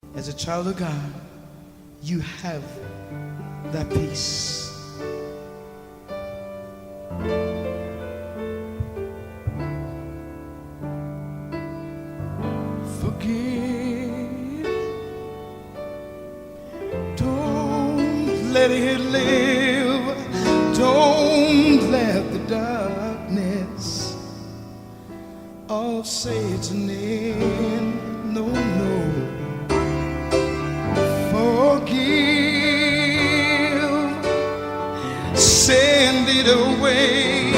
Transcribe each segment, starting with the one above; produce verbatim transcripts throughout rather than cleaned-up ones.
As a child of God, you have that peace. Forgive. Don't let it live. Don't let the darkness of Satan in. No, no. Forgive. Send it away.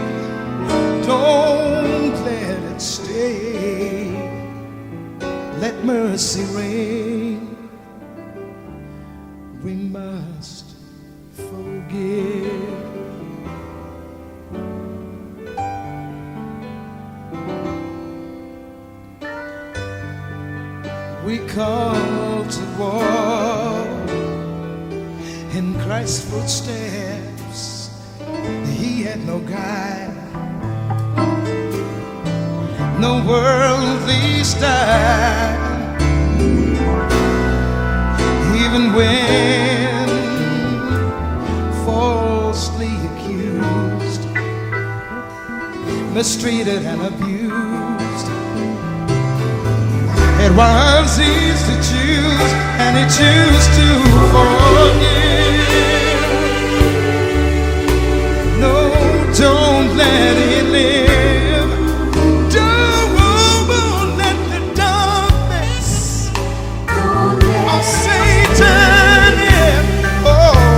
Don't let it stay. Let mercy reign. We must forgive. We call to walk in Christ's footsteps. He had no guide, no worldly style. Even when falsely accused, mistreated and abused, it was easy to choose, and he chose to forgive. No, don't let it live. Don't let the darkness of Satan in. Oh,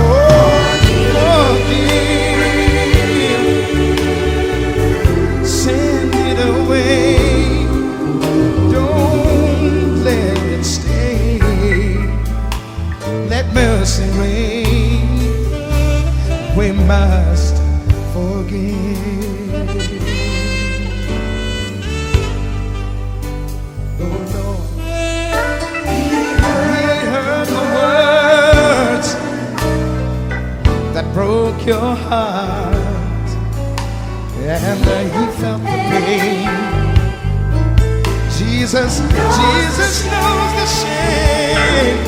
forgive. Send it away. Let mercy reign. We must forgive. Oh Lord, He heard the words that broke your heart, and He felt the pain. Jesus, Jesus knows the shame.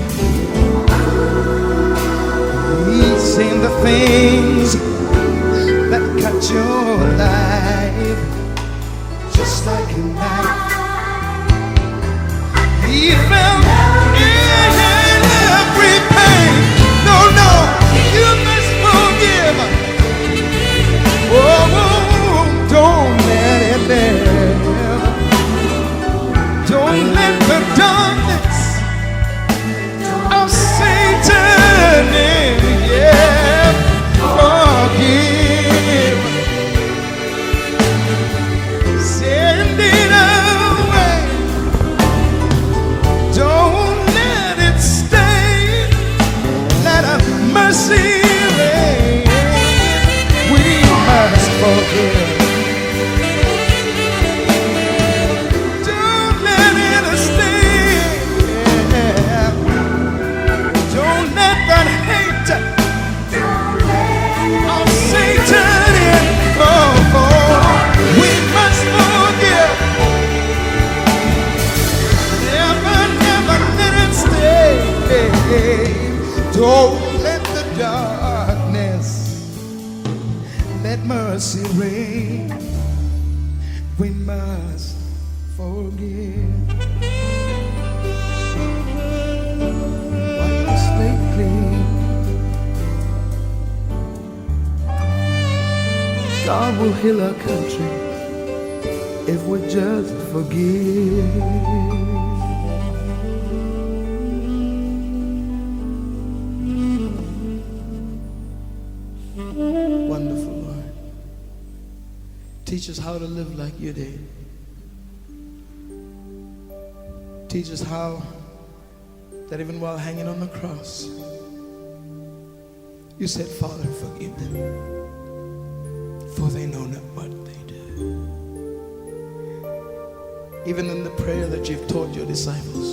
He's seen the things that cut your life just like a knife. He felt in every pain. No, no, you must forgive. Oh, don't let it live. Don't let the darkness of Satan in. Yeah, forgive. Send it away. Don't let it stay. Let a mercy reign. We must forgive. Don't let it stay. Don't let that hate Satan in. Oh, oh, we must forgive. Never, never let it stay. Don't let the darkness, let mercy reign. We must forgive. Wipe the slate clean. God will heal our country if we just forgive. Wonderful, Lord. Teach us how to live like you did. Teach us how that even while hanging on the cross, you said, Father, forgive them, for they know not what they do. Even in the prayer that you've taught your disciples,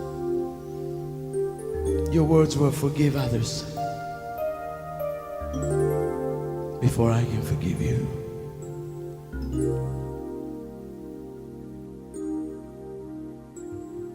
your words were, forgive others before I can forgive you.